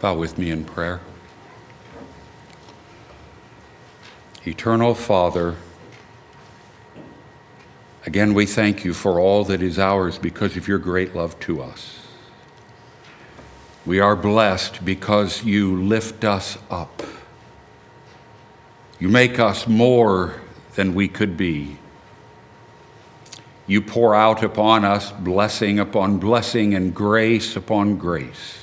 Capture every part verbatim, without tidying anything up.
Bow with me in prayer. Eternal Father, again we thank you for all that is ours because of your great love to us. We are blessed because you lift us up. You make us more than we could be. You pour out upon us blessing upon blessing and grace upon grace.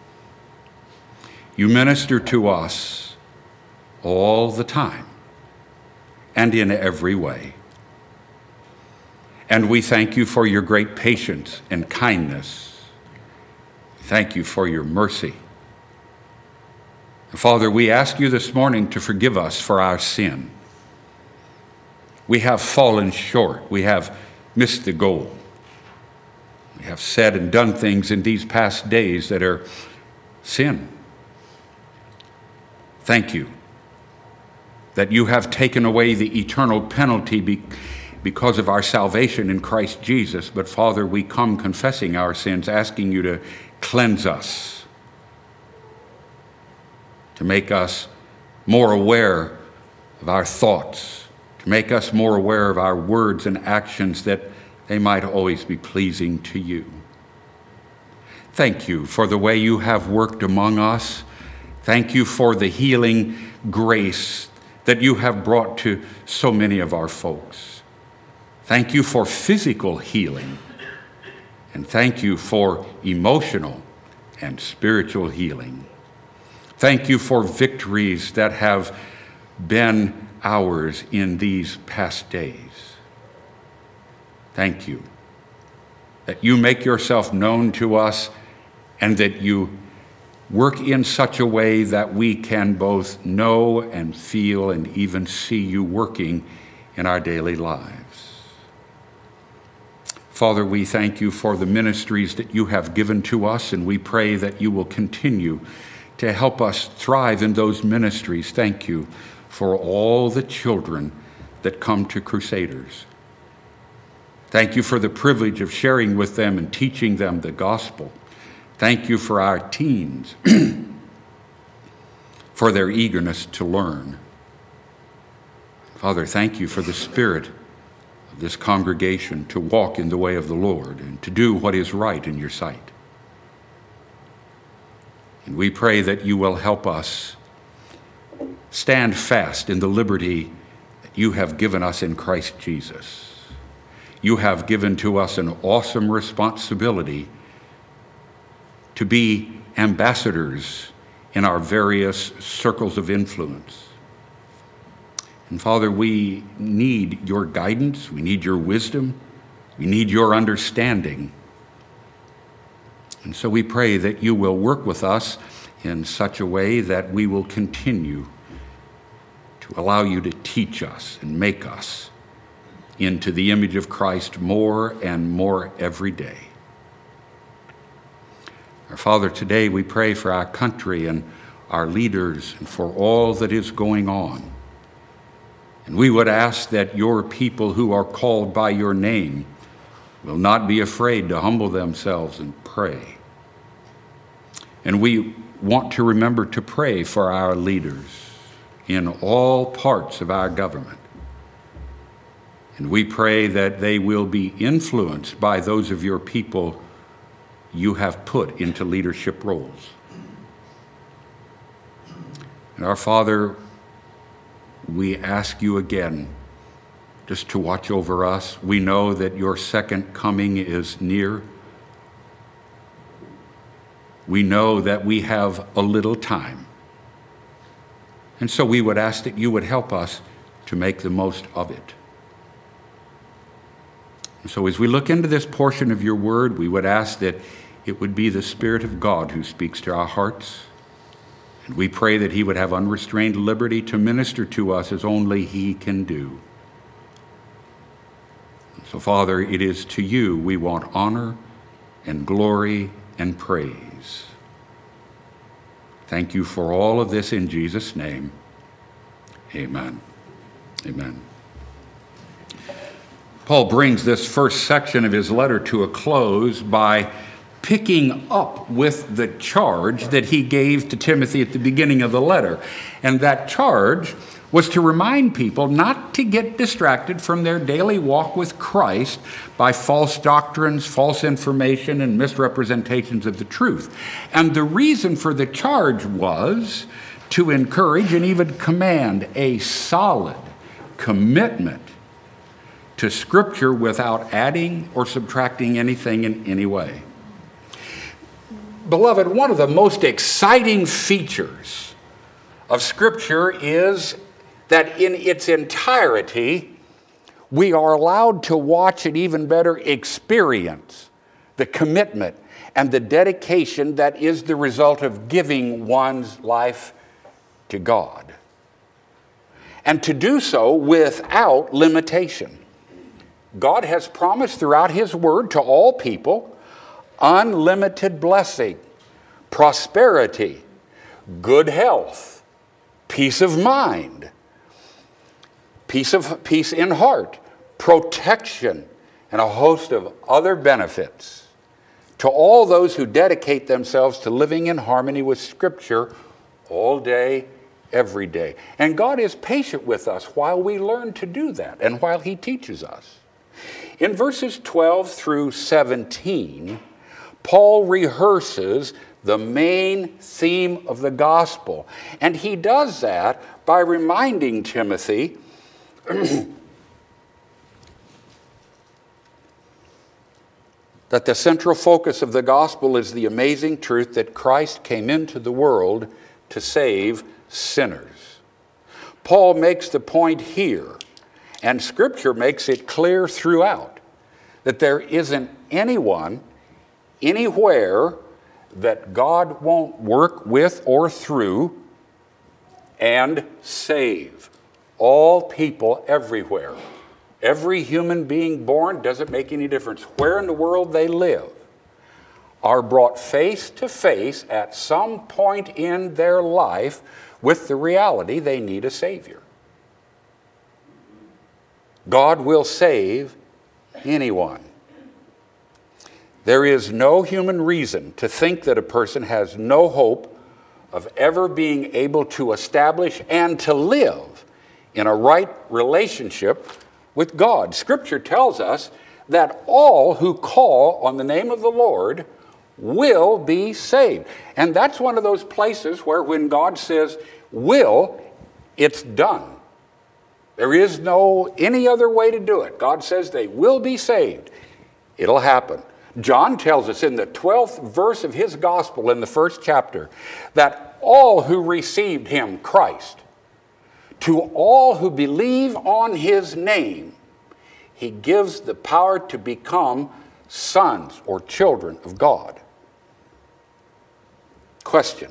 You minister to us all the time and in every way. And we thank you for your great patience and kindness. Thank you for your mercy. Father, we ask you this morning to forgive us for our sin. We have fallen short. We have missed the goal. We have said and done things in these past days that are sin. Thank you that you have taken away the eternal penalty be- because of our salvation in Christ Jesus. But Father, we come confessing our sins, asking you to cleanse us, to make us more aware of our thoughts, to make us more aware of our words and actions, that they might always be pleasing to you. Thank you for the way you have worked among us. Thank you for the healing grace that you have brought to so many of our folks. Thank you for physical healing, and thank you for emotional and spiritual healing. Thank you for victories that have been ours in these past days. Thank you that you make yourself known to us and that you work in such a way that we can both know and feel and even see you working in our daily lives. Father, we thank you for the ministries that you have given to us, and we pray that you will continue to help us thrive in those ministries. Thank you for all the children that come to Crusaders. Thank you for the privilege of sharing with them and teaching them the gospel. Thank you for our teens, for their eagerness to learn. Father, thank you for the spirit of this congregation to walk in the way of the Lord and to do what is right in your sight. And we pray that you will help us stand fast in the liberty that you have given us in Christ Jesus. You have given to us an awesome responsibility to be ambassadors in our various circles of influence. And Father, we need your guidance, we need your wisdom, we need your understanding. And so we pray that you will work with us in such a way that we will continue to allow you to teach us and make us into the image of Christ more and more every day. Our Father, today we pray for our country and our leaders and for all that is going on. And we would ask that your people who are called by your name will not be afraid to humble themselves and pray. And we want to remember to pray for our leaders in all parts of our government. And we pray that they will be influenced by those of your people you have put into leadership roles. And our Father, we ask you again just to watch over us. We know that your second coming is near. We know that we have a little time. And so we would ask that you would help us to make the most of it. And so as we look into this portion of your word, we would ask that it would be the Spirit of God who speaks to our hearts. And we pray that he would have unrestrained liberty to minister to us as only he can do. So, Father, it is to you we want honor and glory and praise. Thank you for all of this in Jesus' name. Amen. Amen. Paul brings this first section of his letter to a close by picking up with the charge that he gave to Timothy at the beginning of the letter. And that charge was to remind people not to get distracted from their daily walk with Christ by false doctrines, false information, and misrepresentations of the truth. And the reason for the charge was to encourage and even command a solid commitment to Scripture without adding or subtracting anything in any way. Beloved, one of the most exciting features of Scripture is that in its entirety, we are allowed to watch and even better experience the commitment and the dedication that is the result of giving one's life to God. And to do so without limitation. God has promised throughout His Word to all people unlimited blessing, prosperity, good health, peace of mind, peace of peace in heart, protection, and a host of other benefits to all those who dedicate themselves to living in harmony with Scripture all day, every day. And God is patient with us while we learn to do that and while He teaches us. In verses twelve through seventeen, Paul rehearses the main theme of the gospel. And he does that by reminding Timothy that the central focus of the gospel is the amazing truth that Christ came into the world to save sinners. Paul makes the point here, and Scripture makes it clear throughout, that there isn't anyone, anywhere, that God won't work with or through and save. All people everywhere. Every human being born, doesn't make any difference where in the world they live, are brought face to face at some point in their life with the reality they need a Savior. God will save anyone. There is no human reason to think that a person has no hope of ever being able to establish and to live in a right relationship with God. Scripture tells us that all who call on the name of the Lord will be saved. And that's one of those places where when God says will, it's done. There is no any other way to do it. God says they will be saved. It'll happen. John tells us in the twelfth verse of his gospel in the first chapter that all who received him, Christ, to all who believe on his name, he gives the power to become sons or children of God. Question.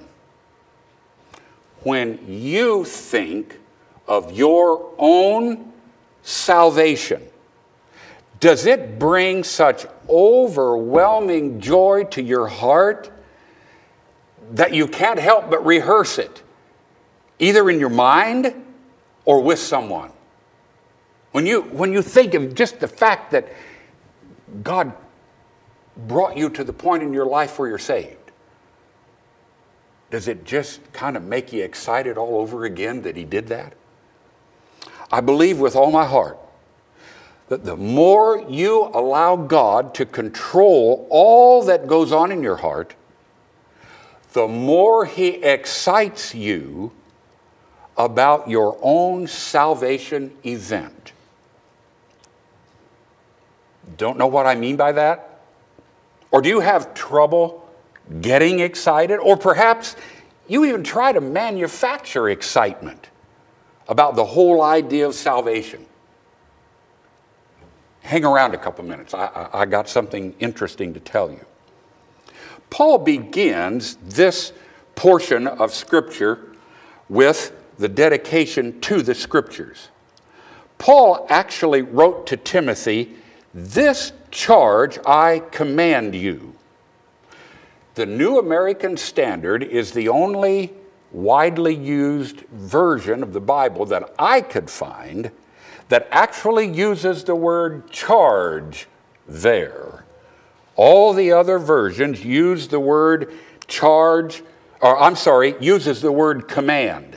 When you think of your own salvation, does it bring such overwhelming joy to your heart that you can't help but rehearse it, either in your mind or with someone? When you, when you think of just the fact that God brought you to the point in your life where you're saved, does it just kind of make you excited all over again that He did that? I believe with all my heart that the more you allow God to control all that goes on in your heart, the more He excites you about your own salvation event. Don't know what I mean by that? Or do you have trouble getting excited? Or perhaps you even try to manufacture excitement about the whole idea of salvation. Hang around a couple minutes. I, I, I got something interesting to tell you. Paul begins this portion of Scripture with the dedication to the Scriptures. Paul actually wrote to Timothy, "This charge I command you." The New American Standard is the only widely used version of the Bible that I could find that actually uses the word charge there. All the other versions use the word charge, or I'm sorry, uses the word command.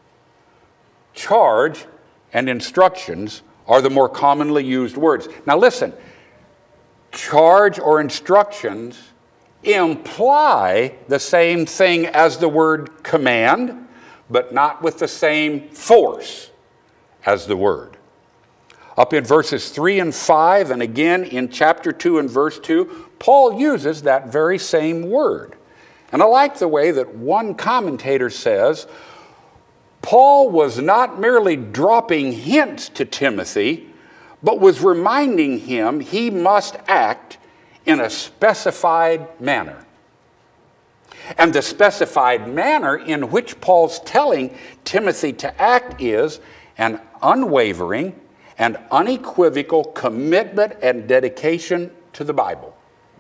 Charge and instructions are the more commonly used words. Now listen, charge or instructions imply the same thing as the word command, but not with the same force as the word. Up in verses three and five, and again in chapter two and verse two, Paul uses that very same word. And I like the way that one commentator says, Paul was not merely dropping hints to Timothy, but was reminding him he must act in a specified manner. And the specified manner in which Paul's telling Timothy to act is an unwavering and unequivocal commitment and dedication to the Bible.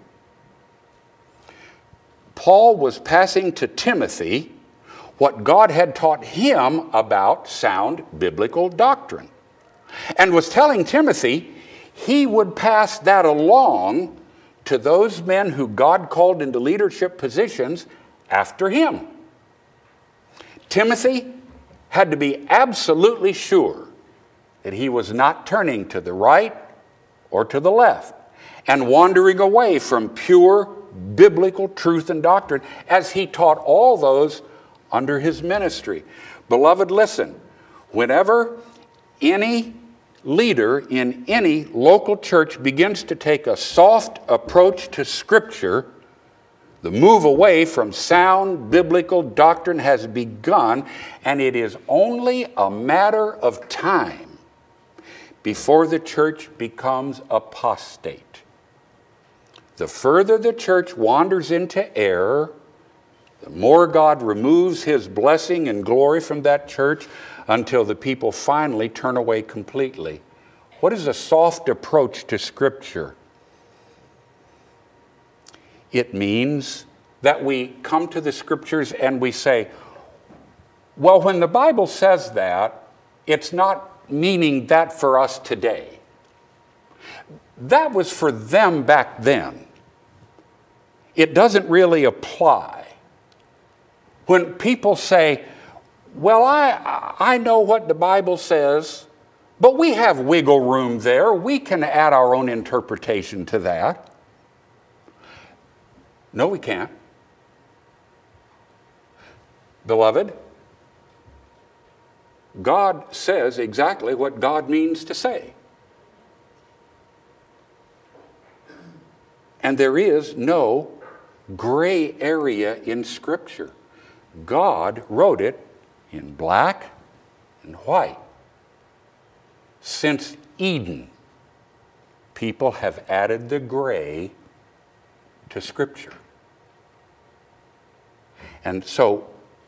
Paul was passing to Timothy what God had taught him about sound biblical doctrine, and was telling Timothy he would pass that along to those men who God called into leadership positions after him. Timothy had to be absolutely sure that he was not turning to the right or to the left and wandering away from pure biblical truth and doctrine as he taught all those under his ministry. Beloved, listen, whenever any leader in any local church begins to take a soft approach to Scripture, the move away from sound biblical doctrine has begun, and it is only a matter of time before the church becomes apostate. The further the church wanders into error, the more God removes his blessing and glory from that church until the people finally turn away completely. What is a soft approach to Scripture? It means that we come to the Scriptures and we say, well, when the Bible says that, it's not meaning that for us today. That was for them back then. It doesn't really apply. When people say, well, I, I know what the Bible says, but we have wiggle room there. We can add our own interpretation to that. No, we can't. Beloved, God says exactly what God means to say. And there is no gray area in Scripture. God wrote it in black and white. Since Eden, people have added the gray to Scripture. And so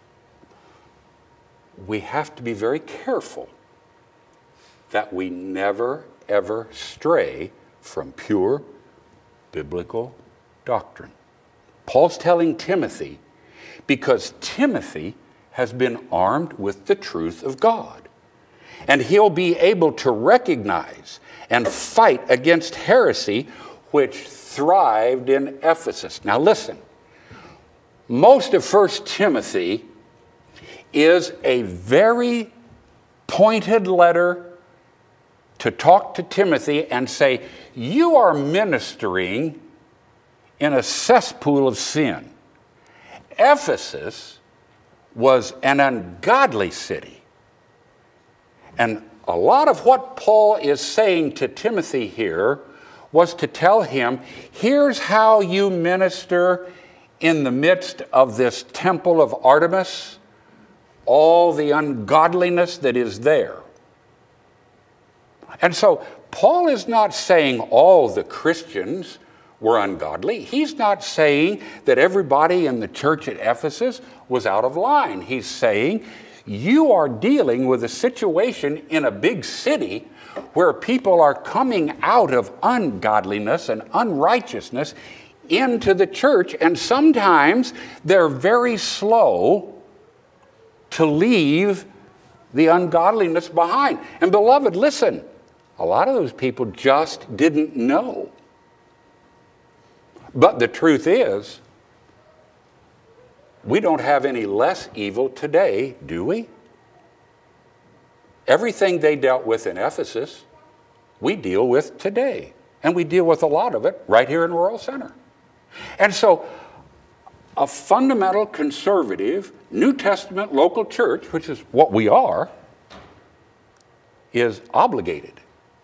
we have to be very careful that we never, ever stray from pure biblical doctrine. Paul's telling Timothy because Timothy has been armed with the truth of God. And he'll be able to recognize and fight against heresy which thrived in Ephesus. Now listen, most of First Timothy is a very pointed letter to talk to Timothy and say, you are ministering in a cesspool of sin. Ephesus was an ungodly city. And a lot of what Paul is saying to Timothy here was to tell him, here's how you minister in the midst of this temple of Artemis, all the ungodliness that is there. And so Paul is not saying all the Christians were ungodly. He's not saying that everybody in the church at Ephesus was out of line. He's saying you are dealing with a situation in a big city where people are coming out of ungodliness and unrighteousness into the church, and sometimes they're very slow to leave the ungodliness behind. And beloved, listen, a lot of those people just didn't know. But the truth is, we don't have any less evil today, do we? Everything they dealt with in Ephesus, we deal with today. And we deal with a lot of it right here in Royal Center. And so, a fundamental conservative New Testament local church, which is what we are, is obligated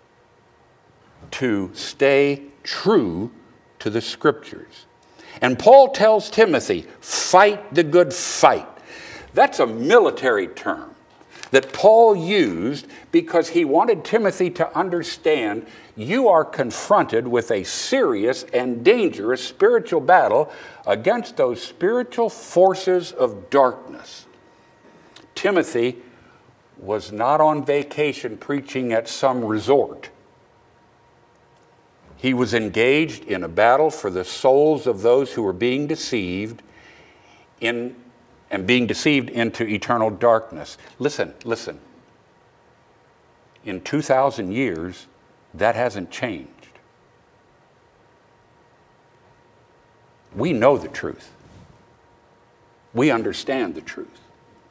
to stay true to the Scriptures. And Paul tells Timothy, fight the good fight. That's a military term that Paul used because he wanted Timothy to understand you are confronted with a serious and dangerous spiritual battle against those spiritual forces of darkness. Timothy was not on vacation preaching at some resort. He was engaged in a battle for the souls of those who were being deceived in and being deceived into eternal darkness. Listen, listen. In two thousand years, that hasn't changed. We know the truth. We understand the truth.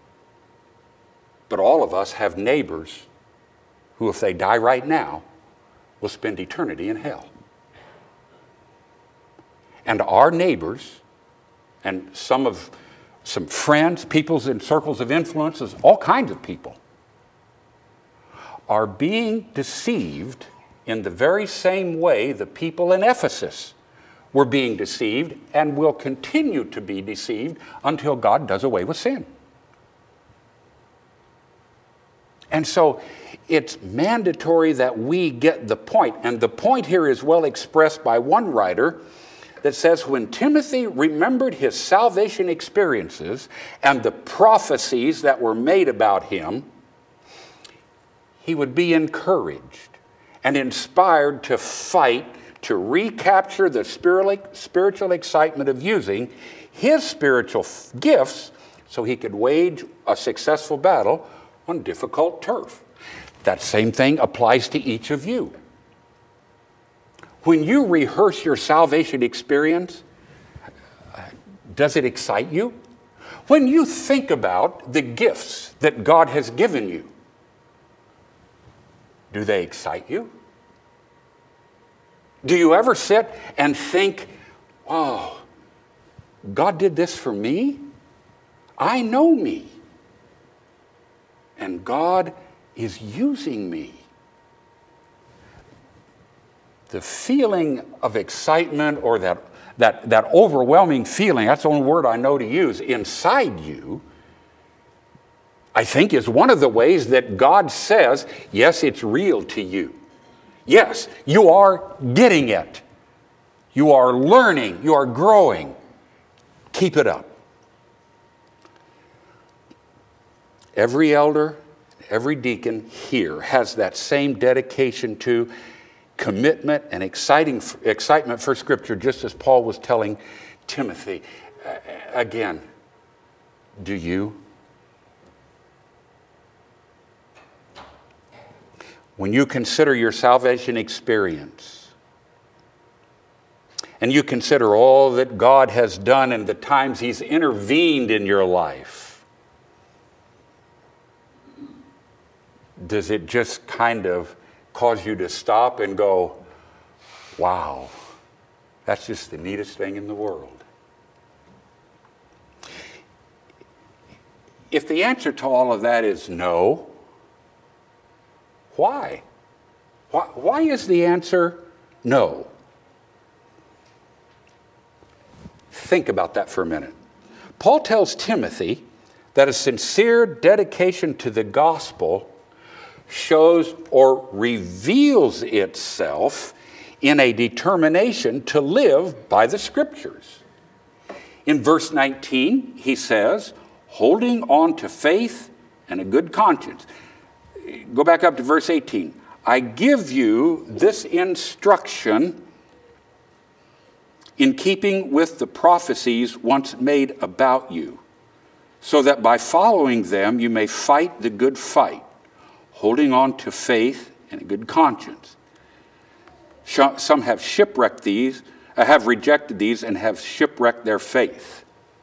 But all of us have neighbors who, if they die right now, will spend eternity in hell. And our neighbors, and some of some friends, peoples in circles of influences, all kinds of people, are being deceived in the very same way the people in Ephesus were being deceived and will continue to be deceived until God does away with sin. And so it's mandatory that we get the point. And the point here is well expressed by one writer that says, when Timothy remembered his salvation experiences and the prophecies that were made about him, he would be encouraged and inspired to fight to recapture the spiritual excitement of using his spiritual gifts so he could wage a successful battle on difficult turf. That same thing applies to each of you. When you rehearse your salvation experience, does it excite you? When you think about the gifts that God has given you, do they excite you? Do you ever sit and think, wow, God did this for me? I know me. And God is using me. The feeling of excitement or that, that, that overwhelming feeling, that's the only word I know to use, inside you, I think is one of the ways that God says, yes, it's real to you. Yes, you are getting it. You are learning. You are growing. Keep it up. Every elder, every deacon here has that same dedication to commitment and exciting excitement for Scripture, just as Paul was telling Timothy. Again, do you? When you consider your salvation experience, and you consider all that God has done and the times He's intervened in your life, does it just kind of cause you to stop and go, wow, that's just the neatest thing in the world? If the answer to all of that is no, why? Why, why is the answer no? Think about that for a minute. Paul tells Timothy that a sincere dedication to the gospel shows or reveals itself in a determination to live by the Scriptures. In verse nineteen, he says, holding on to faith and a good conscience. Go back up to verse eighteen. I give you this instruction in keeping with the prophecies once made about you, so that by following them you may fight the good fight, holding on to faith and a good conscience. Some have shipwrecked these, have rejected these and have shipwrecked their faith.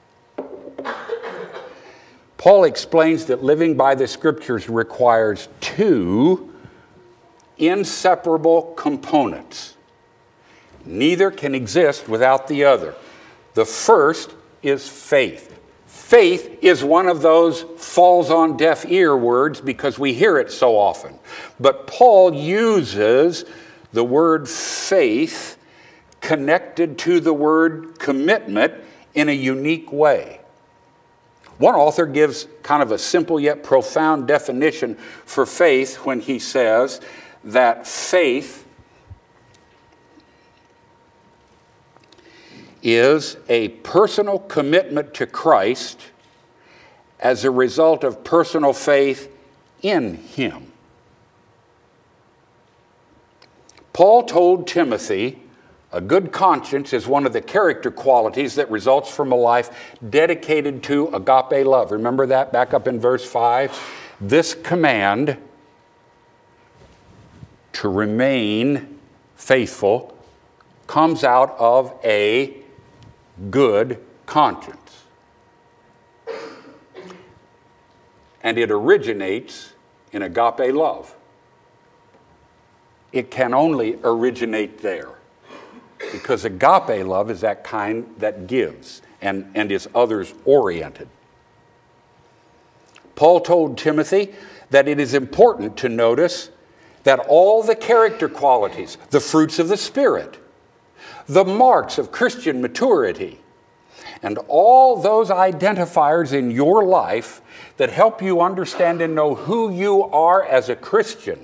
Paul explains that living by the Scriptures requires two inseparable components. Neither can exist without the other. The first is faith. Faith is one of those falls on deaf ear words because we hear it so often. But Paul uses the word faith connected to the word commitment in a unique way. One author gives kind of a simple yet profound definition for faith when he says that faith is a personal commitment to Christ as a result of personal faith in Him. Paul told Timothy, a good conscience is one of the character qualities that results from a life dedicated to agape love. Remember that back up in verse five? This command to remain faithful comes out of a good conscience. And it originates in agape love. It can only originate there. Because agape love is that kind that gives and, and is others-oriented. Paul told Timothy that it is important to notice that all the character qualities, the fruits of the Spirit, the marks of Christian maturity, and all those identifiers in your life that help you understand and know who you are as a Christian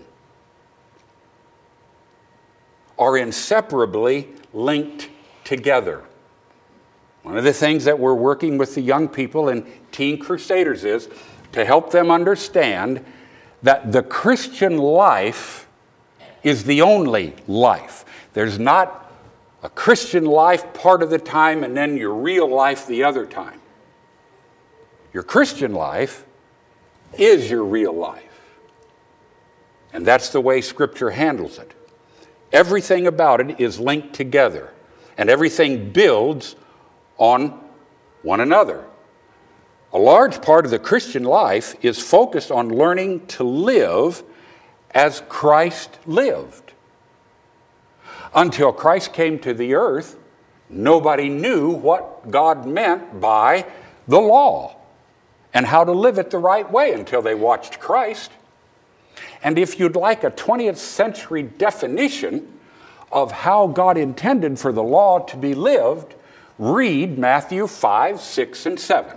are inseparably linked together. One of the things that we're working with the young people in Teen Crusaders is to help them understand that the Christian life is the only life. There's not a Christian life part of the time and then your real life the other time. Your Christian life is your real life. And that's the way Scripture handles it. Everything about it is linked together, and everything builds on one another. A large part of the Christian life is focused on learning to live as Christ lived. Until Christ came to the earth, nobody knew what God meant by the law and how to live it the right way until they watched Christ. And if you'd like a twentieth century definition of how God intended for the law to be lived, read Matthew five, six, and seven.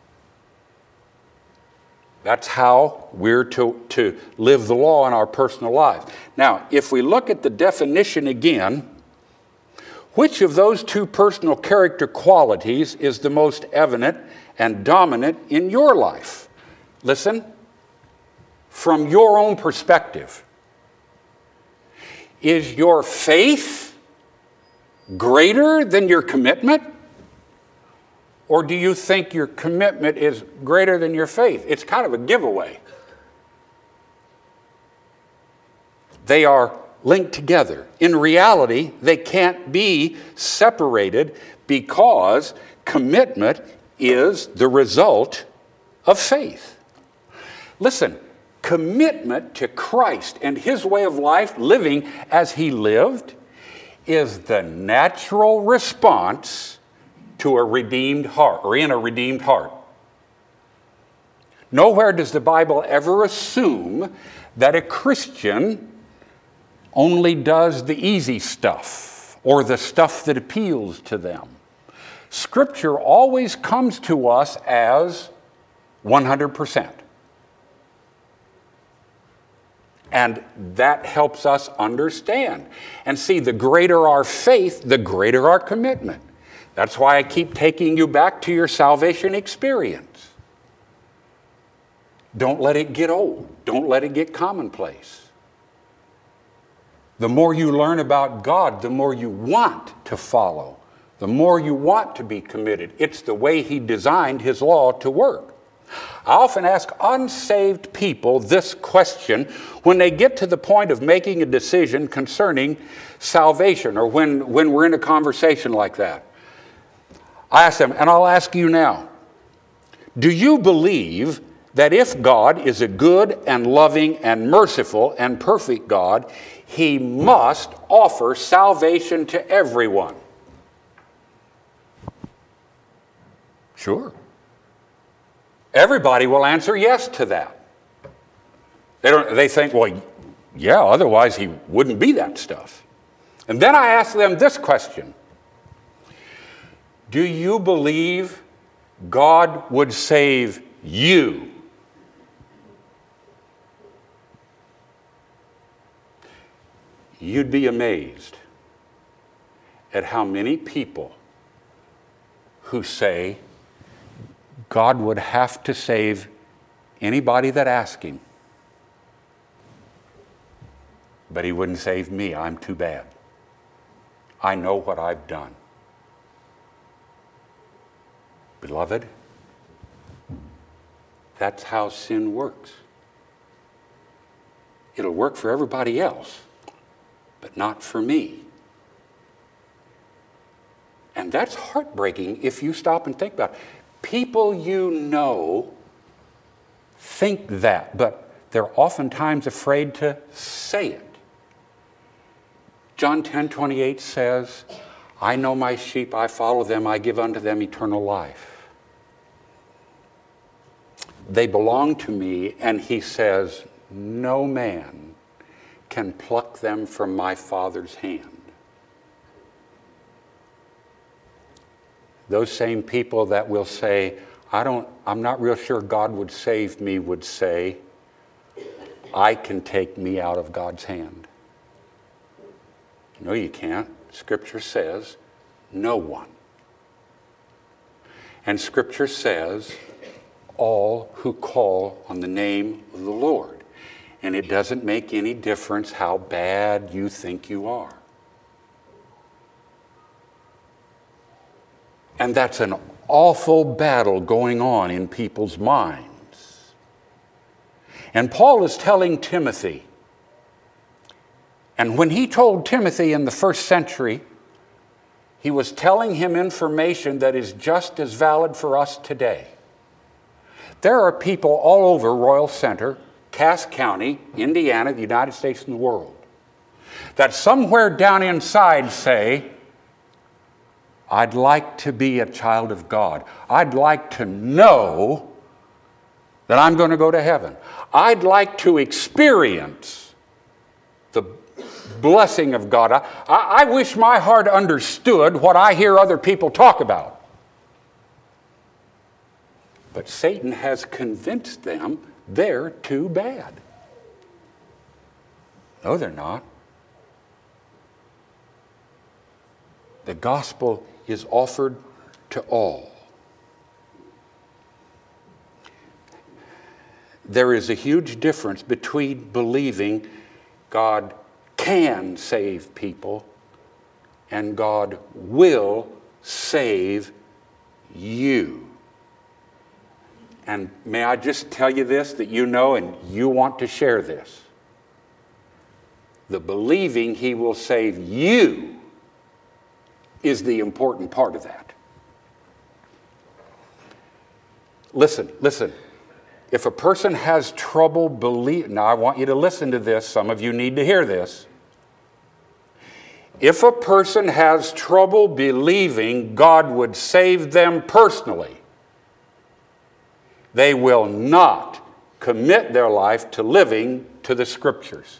That's how we're to, to live the law in our personal lives. Now, if we look at the definition again, which of those two personal character qualities is the most evident and dominant in your life? Listen. From your own perspective, is your faith greater than your commitment? Or do you think your commitment is greater than your faith? It's kind of a giveaway. They are linked together. In reality, they can't be separated because commitment is the result of faith. Listen. Commitment to Christ and His way of life, living as He lived, is the natural response to a redeemed heart, or in a redeemed heart. Nowhere does the Bible ever assume that a Christian only does the easy stuff or the stuff that appeals to them. Scripture always comes to us as one hundred percent. And that helps us understand. And see, the greater our faith, the greater our commitment. That's why I keep taking you back to your salvation experience. Don't let it get old. Don't let it get commonplace. The more you learn about God, the more you want to follow. The more you want to be committed. It's the way He designed His law to work. I often ask unsaved people this question when they get to the point of making a decision concerning salvation, or when, when we're in a conversation like that. I ask them, and I'll ask you now, do you believe that if God is a good and loving and merciful and perfect God, he must offer salvation to everyone? Sure. Everybody will answer yes to that. They don't, they think, well, yeah, otherwise he wouldn't be that stuff. And then I ask them this question. Do you believe God would save you? You'd be amazed at how many people who say God would have to save anybody that asks him, but he wouldn't save me. I'm too bad. I know what I've done. Beloved, that's how sin works. It'll work for everybody else, but not for me. And that's heartbreaking if you stop and think about it. People you know think that, but they're oftentimes afraid to say it. John ten twenty-eight says, I know my sheep, I follow them, I give unto them eternal life. They belong to me, and he says, no man can pluck them from my Father's hand. Those same people that will say, I don't, I'm not real sure God would save me, would say, I can take me out of God's hand. No, you can't. Scripture says, no one. And Scripture says, all who call on the name of the Lord. And it doesn't make any difference how bad you think you are. And that's an awful battle going on in people's minds. And Paul is telling Timothy, and when he told Timothy in the first century, he was telling him information that is just as valid for us today. There are people all over Royal Center, Cass County, Indiana, the United States, and the world, that somewhere down inside say, I'd like to be a child of God. I'd like to know that I'm going to go to heaven. I'd like to experience the blessing of God. I, I wish my heart understood what I hear other people talk about. But Satan has convinced them they're too bad. No, they're not. The gospel is offered to all. There is a huge difference between believing God can save people and God will save you. And may I just tell you this, that you know and you want to share this. The believing he will save you is the important part of that. Listen, listen. If a person has trouble believing, now I want you to listen to this. Some of you need to hear this. If a person has trouble believing God would save them personally, they will not commit their life to living to the Scriptures.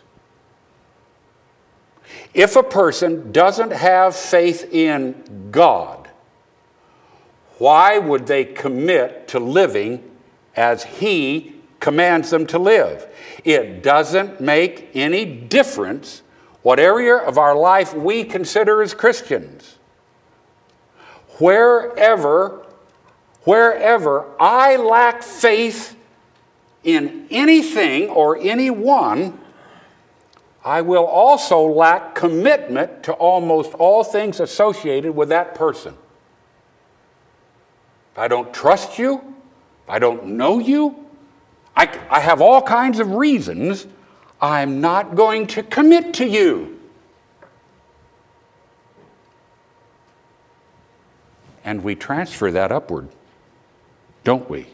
If a person doesn't have faith in God, why would they commit to living as he commands them to live? It doesn't make any difference what area of our life we consider as Christians. Wherever, wherever I lack faith in anything or anyone, I will also lack commitment to almost all things associated with that person. If I don't trust you, I don't know you. I, I have all kinds of reasons. I'm not going to commit to you. And we transfer that upward, don't we?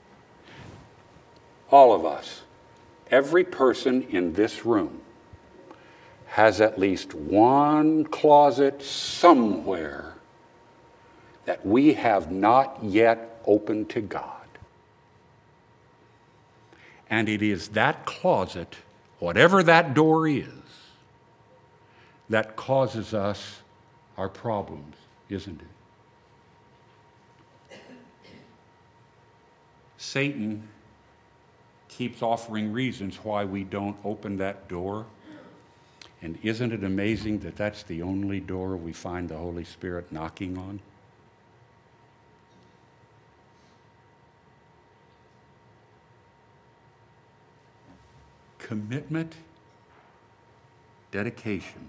All of us, every person in this room has at least one closet somewhere that we have not yet opened to God. And it is that closet, whatever that door is, that causes us our problems, isn't it? Satan keeps offering reasons why we don't open that door. And isn't it amazing that that's the only door we find the Holy Spirit knocking on? Commitment, dedication.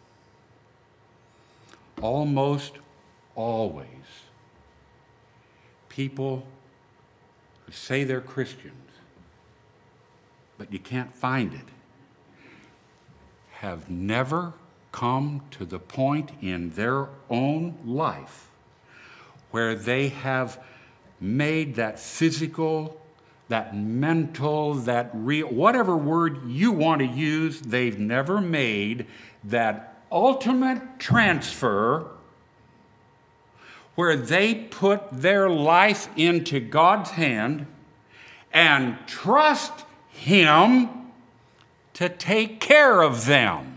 Almost always, people who say they're Christians, but you can't find it, have never come to the point in their own life where they have made that physical, that mental, that real, whatever word you want to use, they've never made that ultimate transfer where they put their life into God's hand and trust Him to take care of them.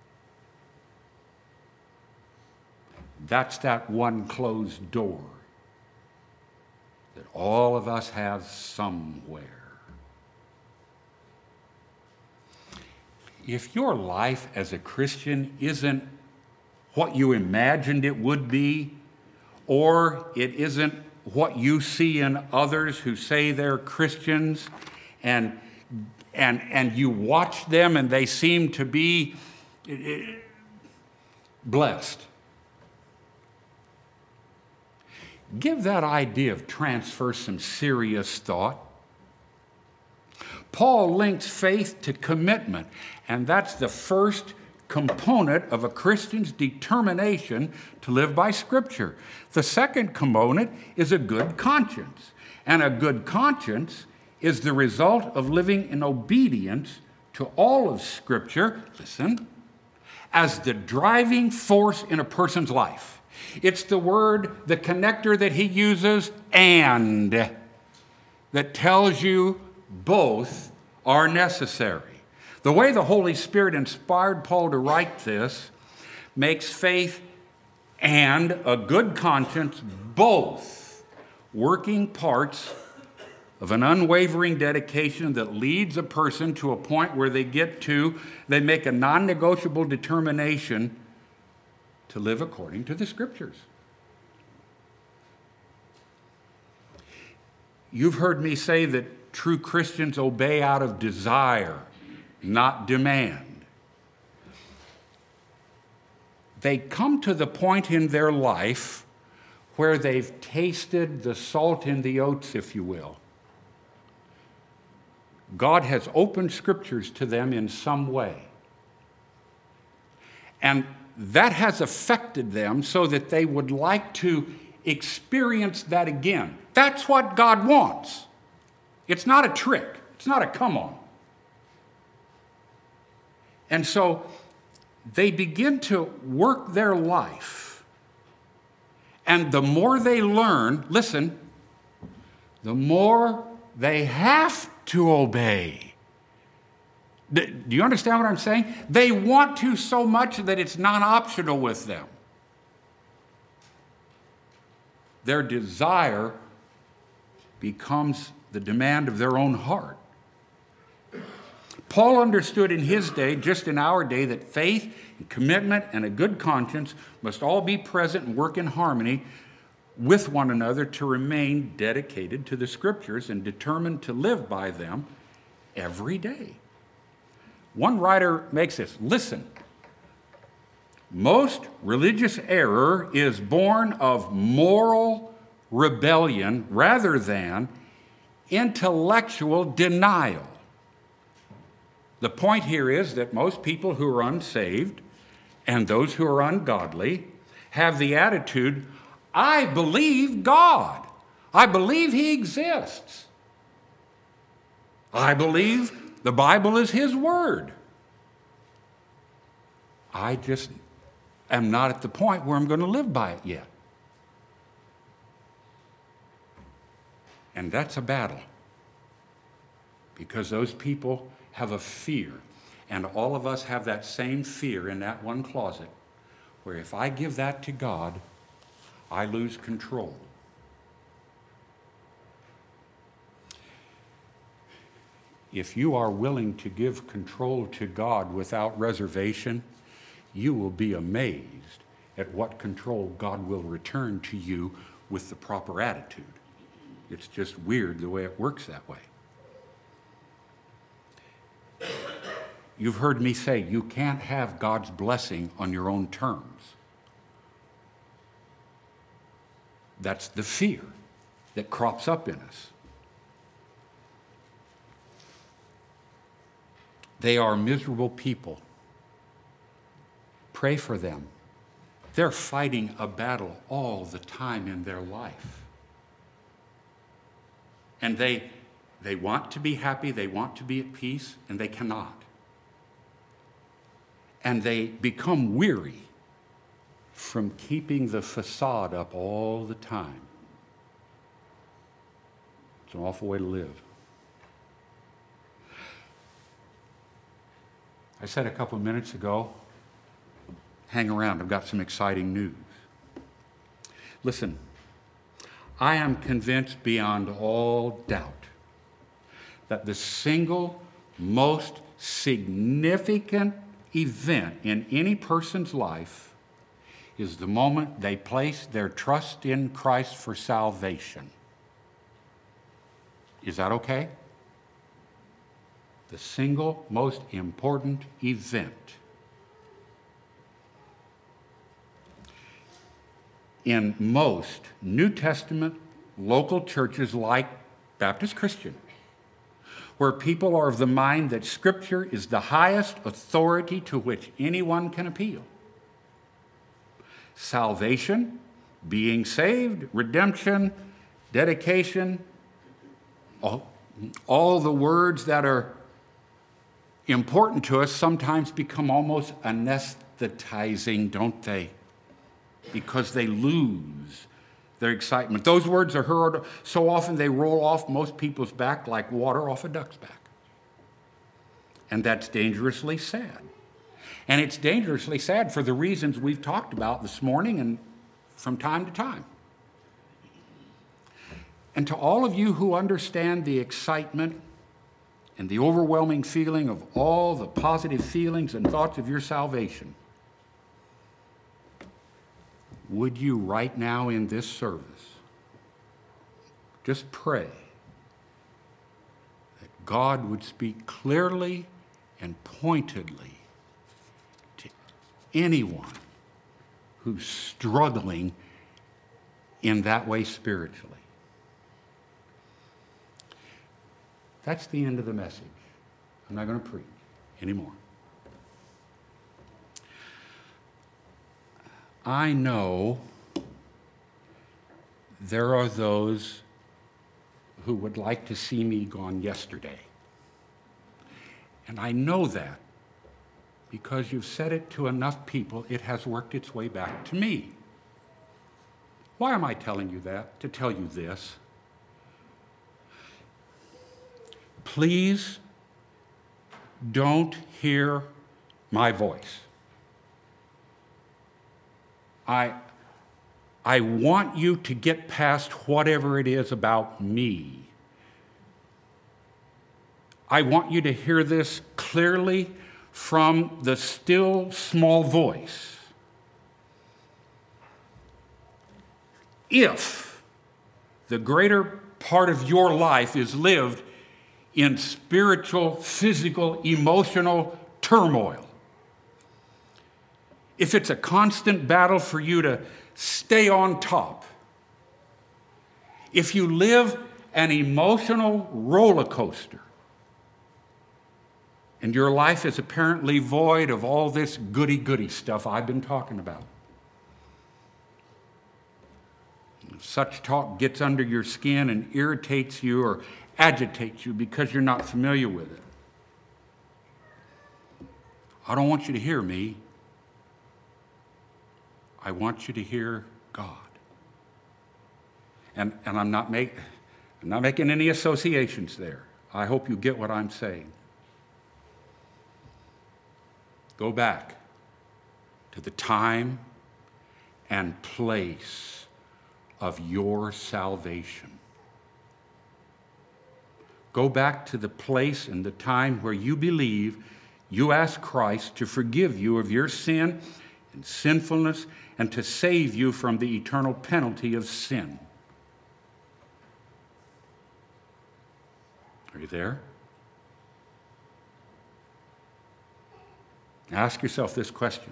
That's that one closed door that all of us have somewhere. If your life as a Christian isn't what you imagined it would be, or it isn't what you see in others who say they're Christians, and and and you watch them and they seem to be blessed, give that idea of transfer some serious thought. Paul links faith to commitment, and that's the first component of a Christian's determination to live by Scripture. The second component is a good conscience, and a good conscience is the result of living in obedience to all of Scripture, listen, as the driving force in a person's life. It's the word, the connector that he uses, and, that tells you both are necessary. The way the Holy Spirit inspired Paul to write this makes faith and a good conscience both working parts of an unwavering dedication that leads a person to a point where they get to, they make a non-negotiable determination to live according to the Scriptures. You've heard me say that true Christians obey out of desire, not demand. They come to the point in their life where they've tasted the salt in the oats, if you will. God has opened Scriptures to them in some way. And that has affected them so that they would like to experience that again. That's what God wants. It's not a trick. It's not a come on. And so they begin to work their life. And the more they learn, listen, the more they have to obey. Do you understand what I'm saying? They want to so much that it's non-optional with them. Their desire becomes the demand of their own heart. Paul understood in his day, just in our day, that faith and commitment and a good conscience must all be present and work in harmony with one another to remain dedicated to the Scriptures and determined to live by them every day. One writer makes this, listen, most religious error is born of moral rebellion rather than intellectual denial. The point here is that most people who are unsaved and those who are ungodly have the attitude, I believe God. I believe He exists. I believe the Bible is His Word. I just am not at the point where I'm going to live by it yet. And that's a battle, because those people have a fear, and all of us have that same fear in that one closet, where if I give that to God, I lose control. If you are willing to give control to God without reservation, you will be amazed at what control God will return to you with the proper attitude. It's just weird the way it works that way. You've heard me say you can't have God's blessing on your own terms. That's the fear that crops up in us. They are miserable people. Pray for them. They're fighting a battle all the time in their life. And they, they want to be happy, they want to be at peace, and they cannot. And they become weary from keeping the facade up all the time. It's an awful way to live. I said a couple of minutes ago, hang around, I've got some exciting news. Listen, I am convinced beyond all doubt that the single most significant event in any person's life is the moment they place their trust in Christ for salvation. Is that okay? The single most important event. In most New Testament local churches like Baptist Christian, where people are of the mind that Scripture is the highest authority to which anyone can appeal. Salvation, being saved, redemption, dedication, all, all the words that are important to us sometimes become almost anesthetizing, don't they? Because they lose their excitement. Those words are heard so often they roll off most people's back like water off a duck's back. And that's dangerously sad. And it's dangerously sad for the reasons we've talked about this morning and from time to time. And to all of you who understand the excitement and the overwhelming feeling of all the positive feelings and thoughts of your salvation, would you right now in this service just pray that God would speak clearly and pointedly to anyone who's struggling in that way spiritually? That's the end of the message. I'm not going to preach anymore. I know there are those who would like to see me gone yesterday. And I know that because you've said it to enough people, it has worked its way back to me. Why am I telling you that? To tell you this. Please don't hear my voice. I, I want you to get past whatever it is about me. I want you to hear this clearly from the still small voice. If the greater part of your life is lived in spiritual, physical, emotional turmoil, if it's a constant battle for you to stay on top, if you live an emotional roller coaster, and your life is apparently void of all this goody-goody stuff I've been talking about. Such talk gets under your skin and irritates you or agitates you because you're not familiar with it. I don't want you to hear me. I want you to hear God. And, and I'm not make, I'm not making any associations there. I hope you get what I'm saying. Go back to the time and place of your salvation. Go back to the place and the time where you believe you ask Christ to forgive you of your sin and sinfulness and to save you from the eternal penalty of sin. Are you there? Ask yourself this question.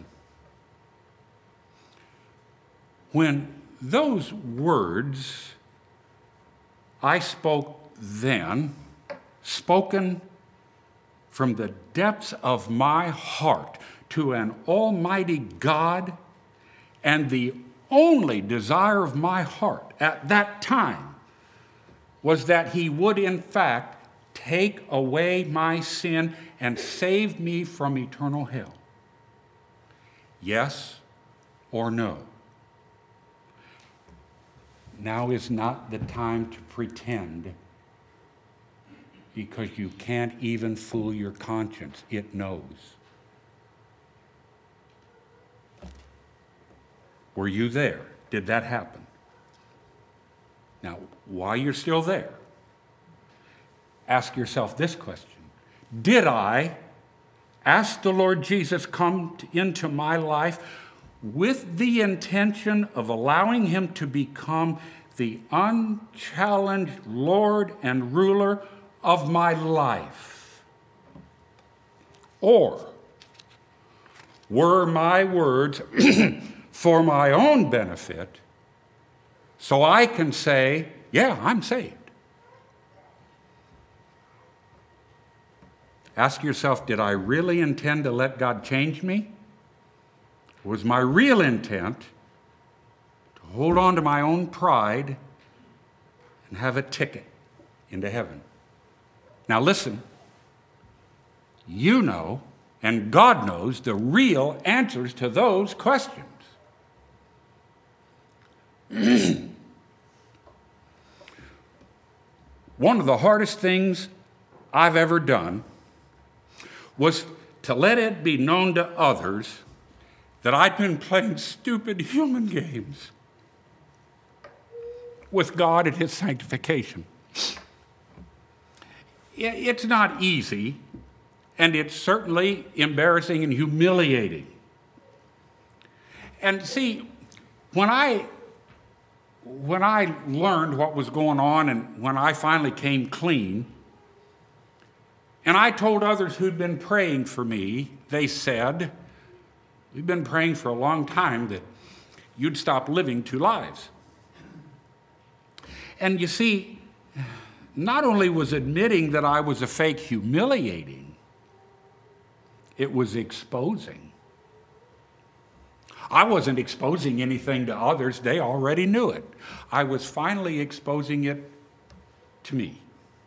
When those words I spoke then, spoken from the depths of my heart to an almighty God, and the only desire of my heart at that time was that he would in fact take away my sin and save me from eternal hell. Yes or no? Now is not the time to pretend, because you can't even fool your conscience. It knows. Were you there? Did that happen? Now, while you're still there, ask yourself this question. Did I ask the Lord Jesus come into my life with the intention of allowing him to become the unchallenged Lord and ruler of my life? Or were my words for my own benefit so I can say, yeah, I'm saved? Ask yourself, did I really intend to let God change me? Was my real intent to hold on to my own pride and have a ticket into heaven? Now listen, you know, and God knows the real answers to those questions. One of the hardest things I've ever done was to let it be known to others that I'd been playing stupid human games with God and his sanctification. It's not easy, and it's certainly embarrassing and humiliating. And see, when I when I learned what was going on and when I finally came clean, and I told others who'd been praying for me, they said, we've been praying for a long time that you'd stop living two lives. And you see, not only was admitting that I was a fake humiliating, it was exposing. I wasn't exposing anything to others. They already knew it. I was finally exposing it to me.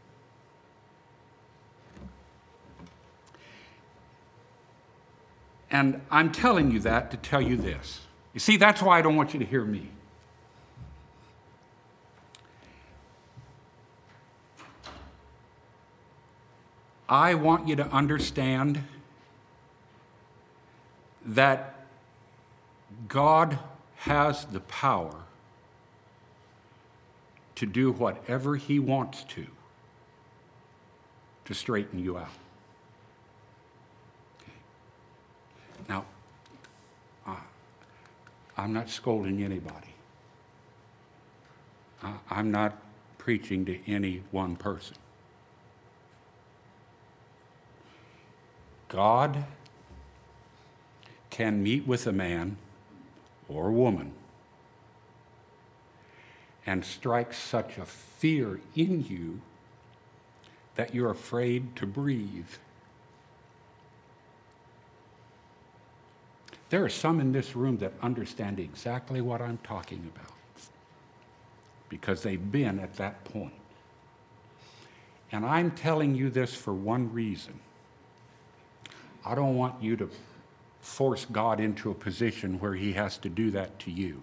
And I'm telling you that to tell you this. You see, that's why I don't want you to hear me. I want you to understand that God has the power to do whatever he wants to to straighten you out. Okay. Now, uh, I'm not scolding anybody. Uh, I'm not preaching to any one person. God can meet with a man or a woman and strikes such a fear in you that you're afraid to breathe. There are some in this room that understand exactly what I'm talking about because they've been at that point. And I'm telling you this for one reason. I don't want you to force God into a position where he has to do that to you.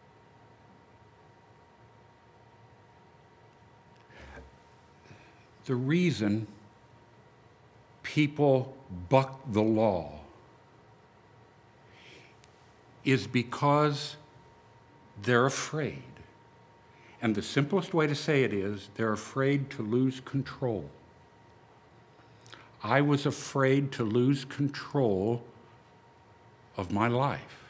The reason people buck the law is because they're afraid. And the simplest way to say it is they're afraid to lose control. I was afraid to lose control of my life.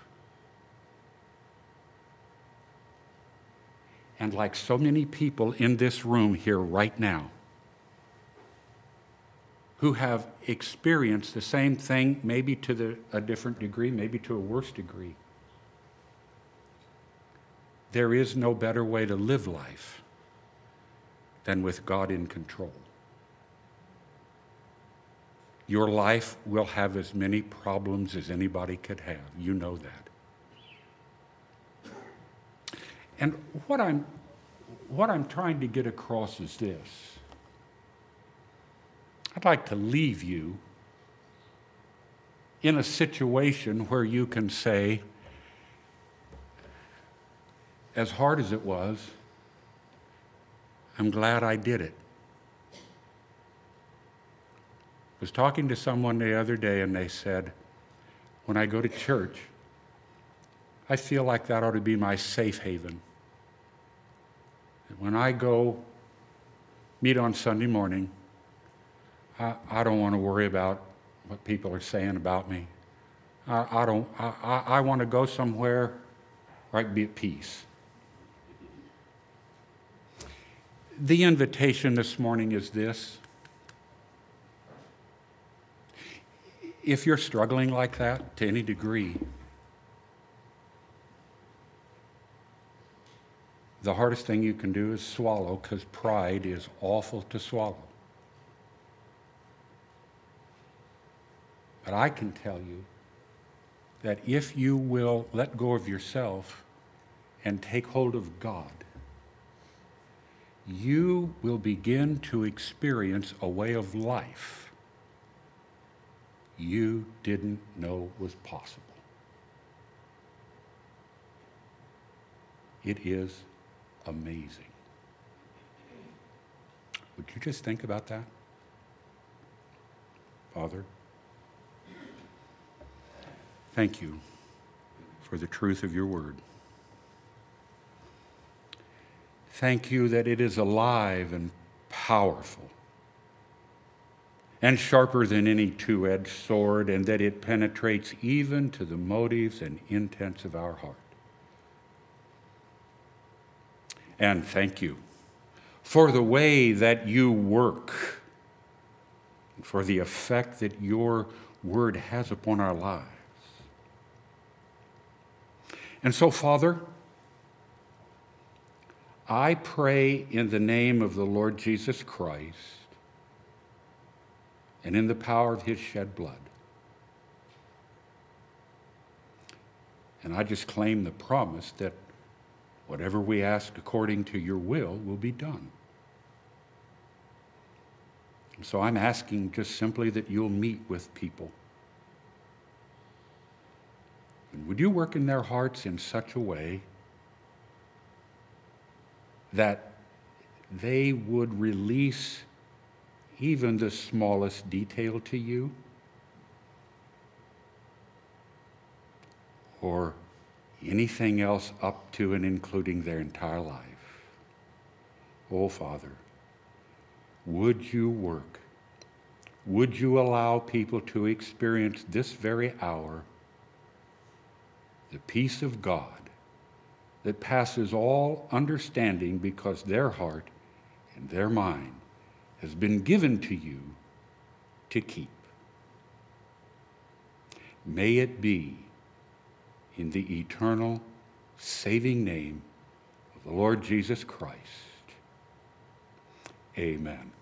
And like so many people in this room here right now, who have experienced the same thing, maybe to the, a different degree, maybe to a worse degree. There is no better way to live life than with God in control. Your life will have as many problems as anybody could have. You know that. And what I'm, what I'm trying to get across is this. I'd like to leave you in a situation where you can say, as hard as it was, I'm glad I did it. I was talking to someone the other day and they said, when I go to church, I feel like that ought to be my safe haven. When I go meet on Sunday morning, I, I don't want to worry about what people are saying about me. I, I don't. I, I, I want to go somewhere where I can be at peace. The invitation this morning is this. If you're struggling like that to any degree, the hardest thing you can do is swallow, because pride is awful to swallow. But I can tell you that if you will let go of yourself and take hold of God, you will begin to experience a way of life you didn't know was possible. It is amazing. Would you just think about that? Father, thank you for the truth of your word. Thank you that it is alive and powerful and sharper than any two-edged sword, and that it penetrates even to the motives and intents of our heart. And thank you for the way that you work, for the effect that your word has upon our lives. And so, Father, I pray in the name of the Lord Jesus Christ and in the power of his shed blood. And I just claim the promise that whatever we ask according to your will will be done. And so I'm asking just simply that you'll meet with people. And would you work in their hearts in such a way that they would release even the smallest detail to you, or anything else up to and including their entire life. Oh, Father, would you work? Would you allow people to experience this very hour the peace of God that passes all understanding, because their heart and their mind has been given to you to keep. May it be in the eternal, saving name of the Lord Jesus Christ. Amen.